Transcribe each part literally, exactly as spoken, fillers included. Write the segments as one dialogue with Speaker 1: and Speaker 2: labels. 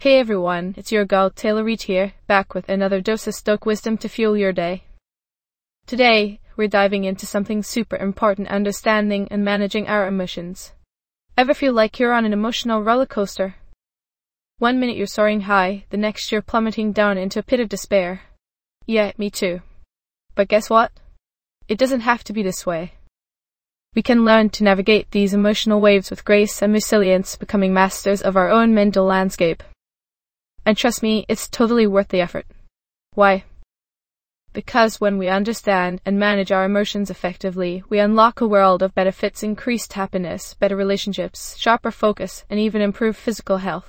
Speaker 1: Hey everyone, it's your girl Taylor Reed here, back with another dose of Stoic wisdom to fuel your day. Today, we're diving into something super important: understanding and managing our emotions. Ever feel like you're on an emotional roller coaster? One minute you're soaring high, the next you're plummeting down into a pit of despair. Yeah, me too. But guess what? It doesn't have to be this way. We can learn to navigate these emotional waves with grace and resilience, becoming masters of our own mental landscape. And trust me, it's totally worth the effort. Why? Because when we understand and manage our emotions effectively, we unlock a world of benefits: increased happiness, better relationships, sharper focus, and even improved physical health.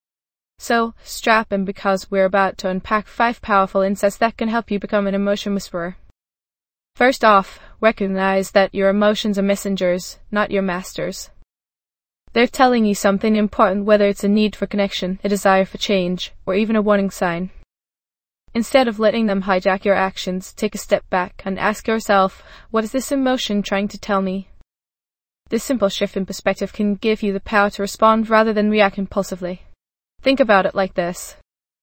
Speaker 1: So, strap in, because we're about to unpack five powerful insights that can help you become an emotion whisperer. First off, recognize that your emotions are messengers, not your masters. They're telling you something important, whether it's a need for connection, a desire for change, or even a warning sign. Instead of letting them hijack your actions, take a step back and ask yourself, what is this emotion trying to tell me? This simple shift in perspective can give you the power to respond rather than react impulsively. Think about it like this.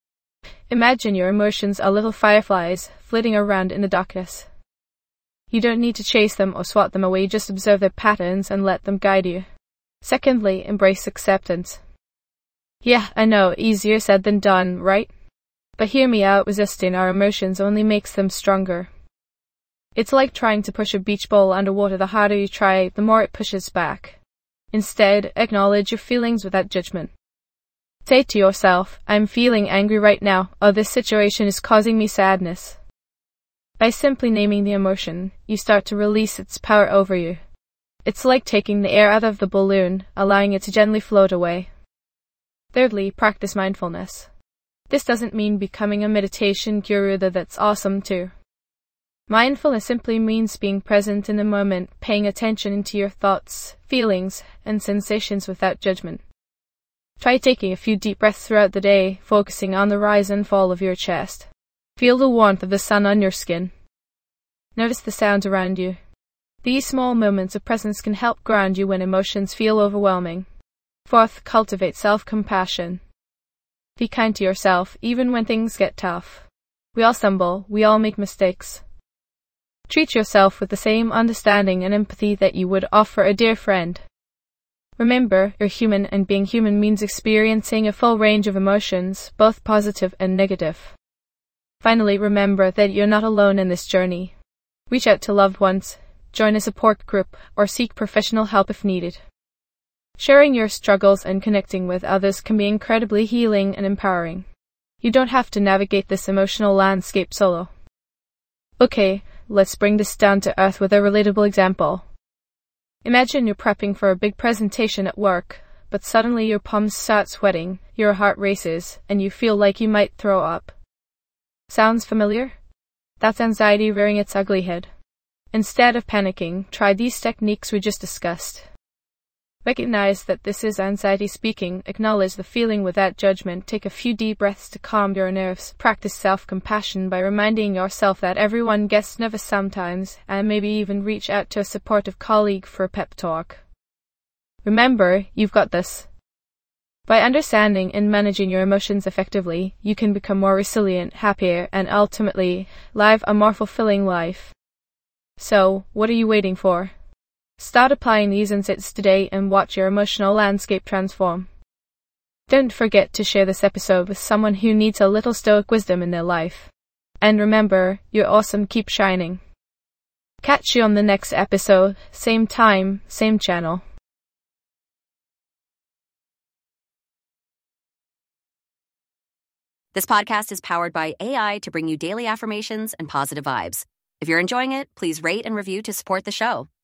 Speaker 1: Imagine your emotions are little fireflies flitting around in the darkness. You don't need to chase them or swat them away, just observe their patterns and let them guide you. Secondly, embrace acceptance. Yeah, I know, easier said than done, right? But hear me out, resisting our emotions only makes them stronger. It's like trying to push a beach ball underwater. The harder you try, the more it pushes back. Instead, acknowledge your feelings without judgment. Say to yourself, I'm feeling angry right now, or this situation is causing me sadness. By simply naming the emotion, you start to release its power over you. It's like taking the air out of the balloon, allowing it to gently float away. Thirdly, practice mindfulness. This doesn't mean becoming a meditation guru, though that's awesome too. Mindfulness simply means being present in the moment, paying attention to your thoughts, feelings, and sensations without judgment. Try taking a few deep breaths throughout the day, focusing on the rise and fall of your chest. Feel the warmth of the sun on your skin. Notice the sounds around you. These small moments of presence can help ground you when emotions feel overwhelming. Fourth, cultivate self-compassion. Be kind to yourself, even when things get tough. We all stumble, we all make mistakes. Treat yourself with the same understanding and empathy that you would offer a dear friend. Remember, you're human, and being human means experiencing a full range of emotions, both positive and negative. Finally, remember that you're not alone in this journey. Reach out to loved ones, join a support group, or seek professional help if needed. Sharing your struggles and connecting with others can be incredibly healing and empowering. You don't have to navigate this emotional landscape solo. Okay, let's bring this down to earth with a relatable example. Imagine you're prepping for a big presentation at work, but suddenly your palms start sweating, your heart races, and you feel like you might throw up. Sounds familiar? That's anxiety rearing its ugly head. Instead of panicking, try these techniques we just discussed. Recognize that this is anxiety speaking, acknowledge the feeling without judgment, take a few deep breaths to calm your nerves, practice self-compassion by reminding yourself that everyone gets nervous sometimes, and maybe even reach out to a supportive colleague for a pep talk. Remember, you've got this. By understanding and managing your emotions effectively, you can become more resilient, happier, and ultimately, live a more fulfilling life. So, what are you waiting for? Start applying these insights today and watch your emotional landscape transform. Don't forget to share this episode with someone who needs a little stoic wisdom in their life. And remember, you're awesome, keep shining. Catch you on the next episode, same time, same channel.
Speaker 2: This podcast is powered by A I to bring you daily affirmations and positive vibes. If you're enjoying it, please rate and review to support the show.